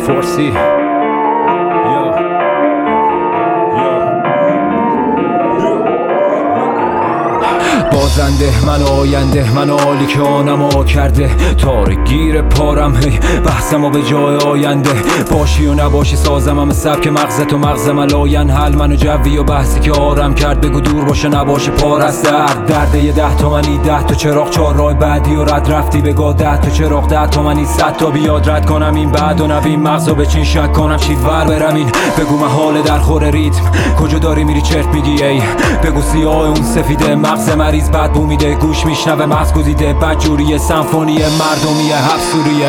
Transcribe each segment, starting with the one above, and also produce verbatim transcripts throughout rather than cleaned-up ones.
فارسی. بازنده من آینده، من عالی که آنما کرده، تارک گیر پارم هی بحثم و به جای آینده. باشی و نباشی سازم همه سبک مغزت و مغز ملاین حل من و جوی و بحثی که آرم کرد. بگو دور باشه نباشه پار از درد، درده یه ده تومنی ده تا چراغ، چهار راه بعدی و رد رفتی بگاه ده تا چراغ، ده تومنی صد تا بیاد رد کنم این بعد و نبین مغزو به چین شک کنم شید ور برم این. بگو محاله در خور ریتم کجا داری میری چرت میگی ای، بگو سیاه اون سفیده مغز مریض بد بو میده، گوش میشنوه مغز گزیده بدجوریه، سمفونی مردمیه، حبسوریه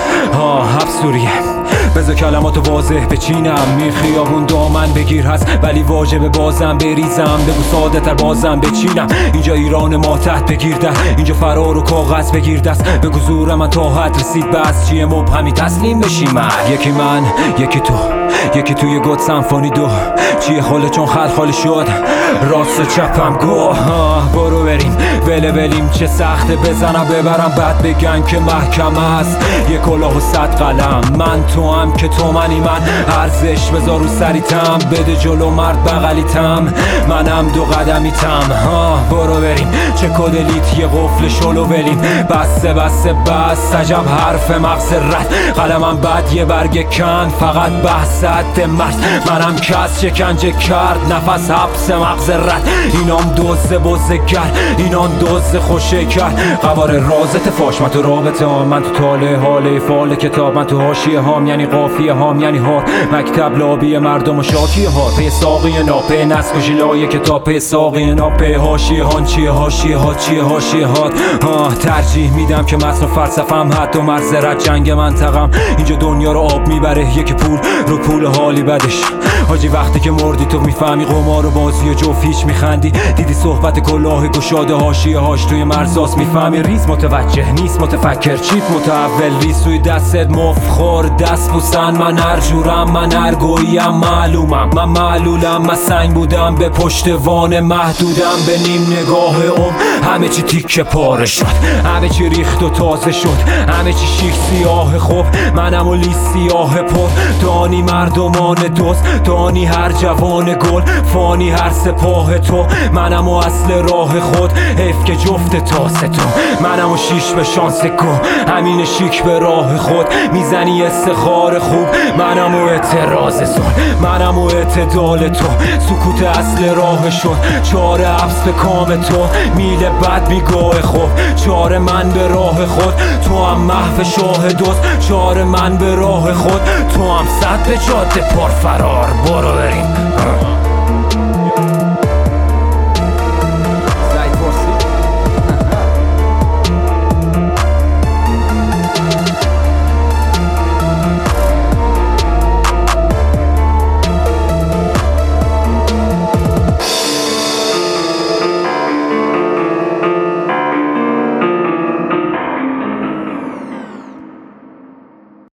ها حبسوریه. بذار کلماتو واضح بچینم، می خیابون دامن بگیر هست ولی واجبه بازم بریزم، بگو ساده تر بازم بچینم. اینجا ایران ما تحت بگیر ده، اینجا فرار و کاغذ بگیر دست، بگو زور من تا حد رسید بس چیه مبهمی تسلیم بشی من. یکی من یکی تو، یکی توی گود سمفونی دو، چیه خاله چون خل خالی شد راست و چپم گو. برو بریم وله ولیم چه سخته بزنم ببرم بعد بگن که محکم است. یه کلاه و صد قلم من تو هم که تو منی من، ارزش بذار رو سریتم بده جلو مرد بغلیتم منم دو قدمیتم. ها برو بریم چه کدلیت یه قفل شلو ولیم، بسته بسته بس عجب حرف مغز رد، قلمم بد یه برگ کن فقط بحث حد مرد، منم کس شکنجه کرد نفس حبس مغز رد. اینام دوزه بزه کرد اینان دوزه خوشه کرد، قوار رازت فاش من تو رابطه هم، من تو تاله حاله فال کتاب، من تو حاشیه هام یعنی قافیه هام یعنی هار، مکتب لابی مردم و شاکی ها، پی ساقی ناپه نسک و ژیلای کتاب، پی ساقی ناپه حاشیه هان چیه حاشیه ها چیه حاشیه ها. ترجیح میدم که متن و فلسفم حد و مرز رد جنگ منطقم، اینجا دنیا رو آب میبره یکی پول رو پول حالی بدش. حاجی وقتی که مردی تو میفهمی قمار و بازی و جوف هیچ میخندی، دیدی صحبت کلاه گشاده حاشیه هاش توی مرزاست میفهمی ریز متوجه نیست متفکر چیپ متحول ریز توی دستت مفخور دست بوسن. من هر جورم من هر گوییم معلومم، من معلولم من سنگ بودم به پشت وان محدودم، به نیم نگاه ام همه چی تیکه پاره شد، همه چی ریخت و تازه شد، همه چی شیک سیاه خوب منم و لی سیاه پر، دانی مردمان دوست دانی هر جوان گل فانی هر سپاه تو، منم و اصل راه خود حیف که جفت تاسه تو، منم و شیش به شانس کو همین شیک به راه خود میزنی استخار خوب، منم و اعتراض زل منم و اعتدال تو، سکوت اصل راه شد چاره حبس به کام تو، میل بد بیگاه خوب چاره من به راه خود، تو هم محو شاه دوست چاره من به راه خود، تو هم صد به جاده پر فرار برو بریم.